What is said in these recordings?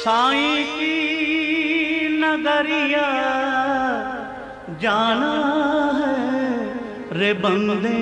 साईं की नगरिया जाना है रे बंदे।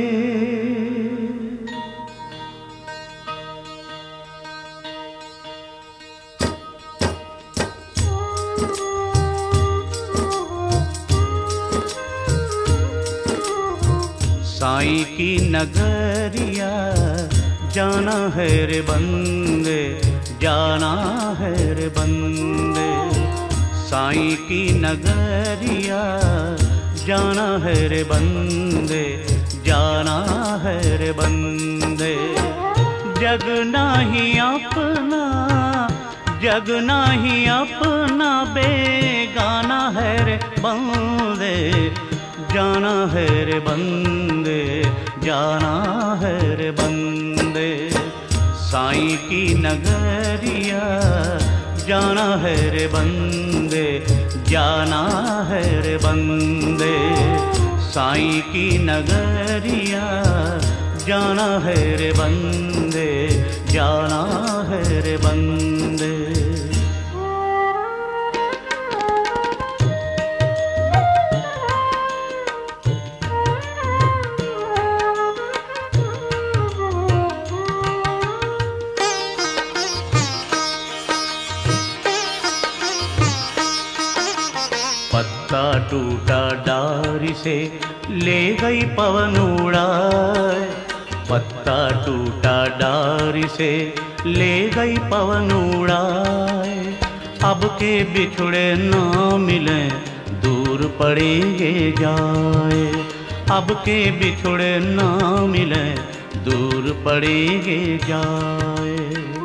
साईं की नगरिया जाना है रे बंदे, जाना है रे बंदे। साईं की नगरिया जाना है रे बंदे, जाना है रे बंदे। जग नाही अपना, जग नाही अपना, बेगाना है रे बंदे, जाना है रे बंदे, जाना है रे बंदे। साईं की नगरिया जाना है रे बंदे, जाना है रे बंदे। साईं की नगरिया जाना है रे बंदे, जाना है रे बंदे। पत्ता टूटा डारी से ले गई पवन उड़ाए, पत्ता टूटा डारी से ले गई पवन उड़ाए। अब के बिछड़े ना मिले दूर पड़ेंगे जाए, अब के बिछड़े ना मिले दूर पड़ेंगे जाए।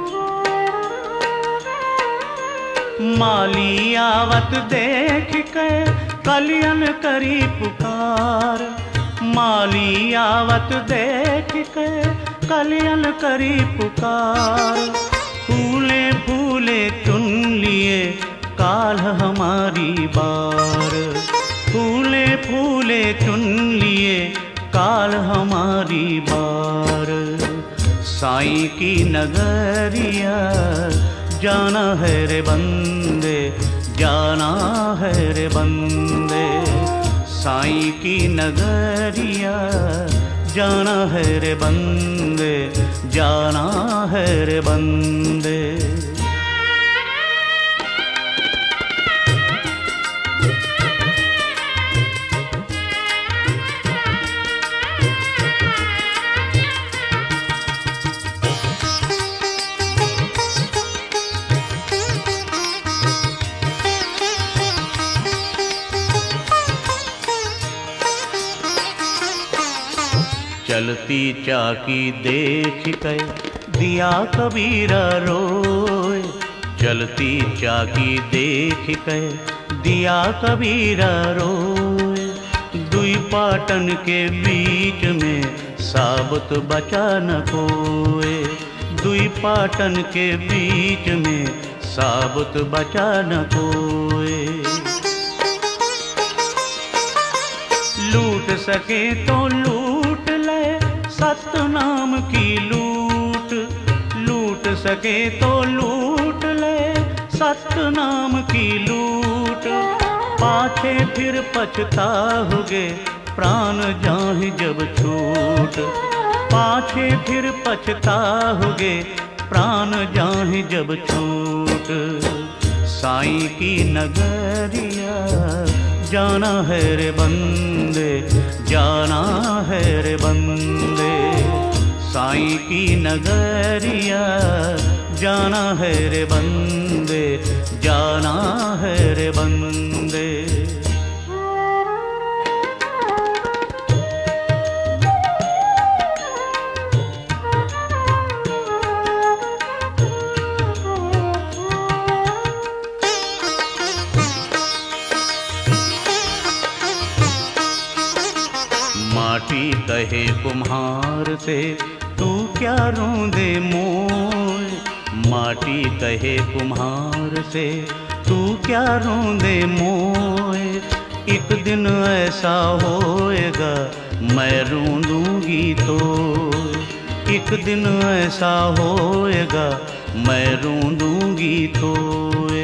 माली आवत देख के कलियन करी पुकार, माली आवत देख के कलियन करी पुकार। फूले फूले चुन लिए काल हमारी बार, फूले फूले चुन लिए काल हमारी बार। साईं की नगरिया जाना है रे बंदे, जाना है रे बंदे। साईं की नगरिया जाना है रे बंदे, जाना है रे बंदे। चलती चाकी देख के दिया कबीरा रोए, चलती चाकी देख के दिया कबीरा रोए। दुई पाटन के बीच में साबुत बचा न कोए, दुई पाटन के बीच में साबुत बचा न कोए। लूट सके तो लूट ले सतनाम की लूट, लूट सके तो लूट ले सतनाम की लूट। पाछे फिर पछताओगे प्राण जाहि जब छूट, पाछे फिर पछताओगे प्राण जाहि जब छूट। साईं की नगरिया जाना है रे बंदे, जाना है रे बंदे। साईं की नगरिया जाना है रे बंदे, जाना है रे बंदे। माटी कहे कुम्हार से तू क्या रोंदे मोय, माटी कहे कुम्हार से तू क्या रोंदे मोय। एक दिन ऐसा होएगा मैं रोंदूंगी तो, एक दिन ऐसा होएगा मैं रूंदूंगी तोए।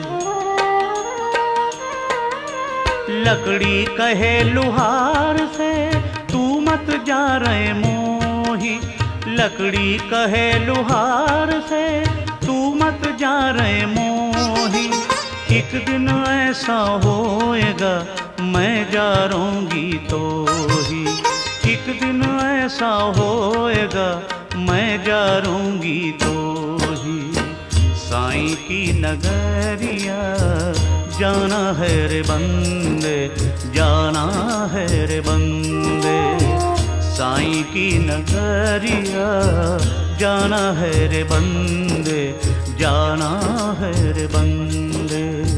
लकड़ी कहे लुहार से तू मत जा रे मोही, लकड़ी कहे लुहार से तू मत जा रे मोही। एक दिन ऐसा होएगा मैं जा रहूंगी तो ही, एक दिन ऐसा होएगा मैं जा रहूंगी तो ही। साईं की नगरिया जाना है रे बंदे, जाना है रे बंदे। साईं की नगरिया जाना है रे बंदे, जाना है रे बंदे।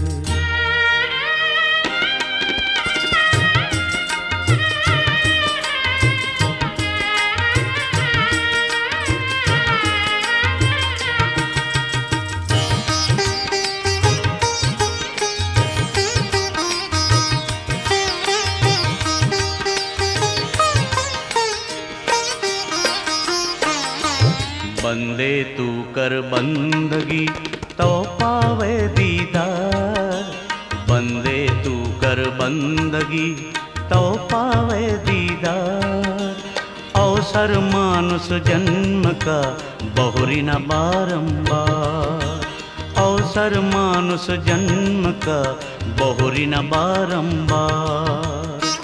बंदे तू कर बंदगी तो पावे दीदार, बंदे तू कर बंदगी तो पावे दीदार। अवसर मानुष जन्म का बहुरी न बारंबार, अवसर मानुष जन्म का बहुरी न बारंबार।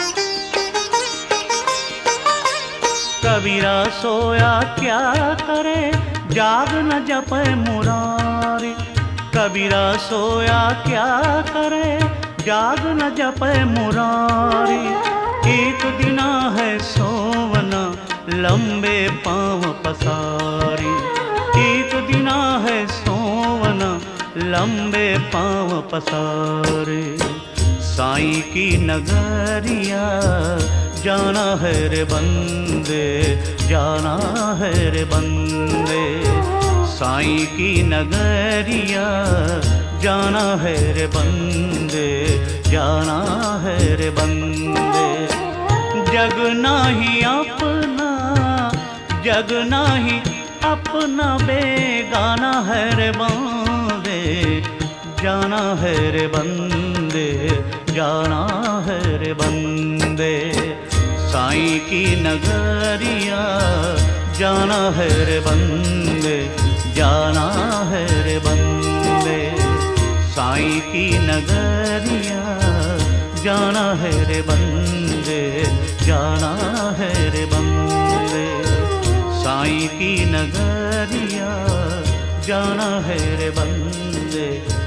कबीरा सोया क्या करे जाग न जपे मुरारी, कबीरा सोया क्या करे जाग न जपे मुरारी। एक दिना है सोवना लंबे पाँव पसारी, एक दिना है सोवना लंबे पाँव पसारे। साईं की नगरिया जाना है रे बंदे, जाना है रे बंदे। साईं की नगरिया जाना है रे बंदे, जाना है रे बंदे। जग नाही अपना, जग नाही अपना बेगाना है रे बंदे, जाना है रे बंदे, जाना है रे बंदे। साईं की नगरिया जाना है रे बंदे, जाना है रे बंदे। साईं की नगरिया जाना है रे बंदे, जाना है रे बंदे। साईं की नगरिया जाना है रे बंदे,